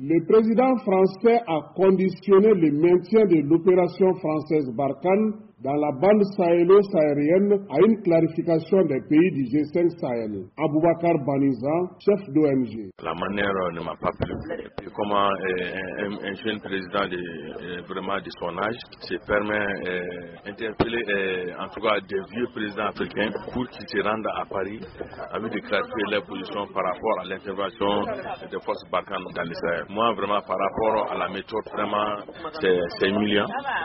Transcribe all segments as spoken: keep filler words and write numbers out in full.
Le président français a conditionné le maintien de l'opération française Barkhane dans la bande sahélo-saharienne à une clarification des pays du G cinq Sahel. Aboubakar Banizan, chef d'O N G. La manière ne m'a pas plu. Et comment euh, un, un jeune président de, euh, vraiment de son âge se permet d'interpeller euh, en tout cas des vieux présidents africains pour qu'ils se rendent à Paris avec de clarifier leur position par rapport à l'intervention des forces Barkhane dans le Sahel. Moi vraiment par rapport à la méthode, vraiment c'est humiliant.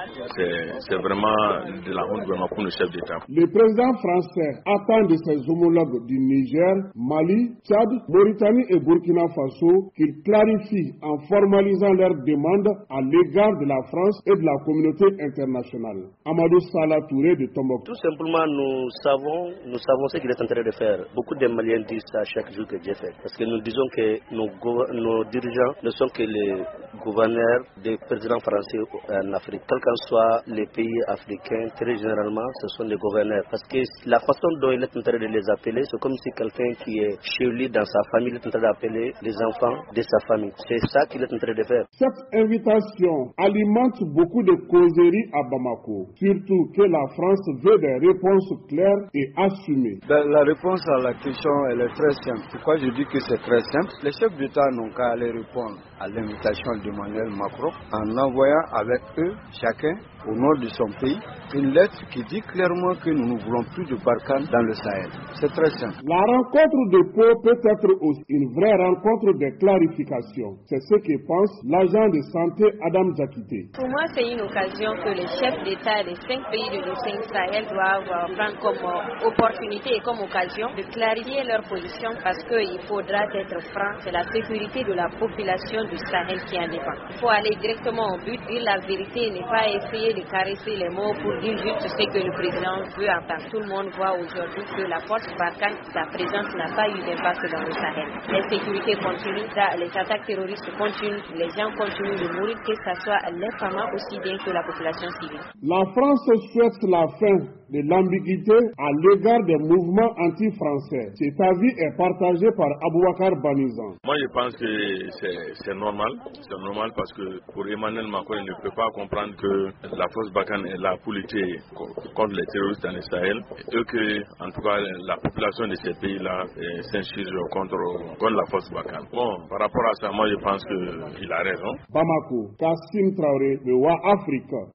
C'est vraiment de la honte vraiment pour le chef d'État. Le président français attend de ses homologues du Niger, Mali, Tchad, Mauritanie et Burkina Faso qu'ils clarifient en formalisant leurs demandes à l'égard de la France et de la communauté internationale. Amadou Salah Touré de Tombouctou. Tout simplement, nous savons, nous savons ce qu'il est en train de faire. Beaucoup de Maliens disent ça chaque jour que Dieu fait. Parce que nous disons que nos, nos dirigeants ne sont que les gouverneurs des présidents français en Afrique. Quel qu'en soit les pays africains, très généralement, ce sont les gouverneurs. Parce que la façon dont il est en train de les appeler, c'est comme si quelqu'un qui est chez lui, dans sa famille, est en train d'appeler les enfants de sa famille. C'est ça qu'il est en train de faire. Cette invitation alimente beaucoup de causeries à Bamako. Surtout que la France veut des réponses claires et assumées. Ben, la réponse à la question, elle est très simple. Pourquoi je dis que c'est très simple? Les chefs d'État n'ont qu'à aller répondre à l'invitation d'Emmanuel Macron en envoyant avec eux, chacun, au nom de son pays, une lettre qui dit clairement que nous ne voulons plus de Barkhane dans le Sahel. C'est très simple. La rencontre de Pau peut être aussi une vraie rencontre de clarification. C'est ce que pense l'agent de santé Adam Diakité. Pour moi, c'est une occasion que les chefs d'État des cinq pays de l'O cinq Sahel doivent prendre comme opportunité et comme occasion de clarifier leur position parce qu'il faudra être franc. C'est la sécurité de la population du Sahel qui en dépend. Il faut aller directement au but, dire la vérité et ne pas essayer de caresser les mots pour dire juste ce que le président veut entendre. Tout le monde voit aujourd'hui que la force Barkhane, sa présence n'a pas eu d'impact dans le Sahel. L'insécurité continue, les attaques terroristes continuent, les gens continuent de mourir, que ce soit les femmes aussi bien que la population civile. La France souhaite la fin de l'ambiguïté à l'égard des mouvements anti-français. Cet avis est partagé par Aboubakar Banizan. Moi je pense que c'est normal, c'est normal parce que pour Emmanuel Macron il ne peut pas comprendre que la force Barkhane est là pour lutter contre les terroristes dans le Sahel et que en tout cas la population de ces pays-là s'insurge contre, contre la force Barkhane. Bon, par rapport à ça, moi je pense qu'il a raison. Bamako, Kassim Traoré, le Wa Afrique.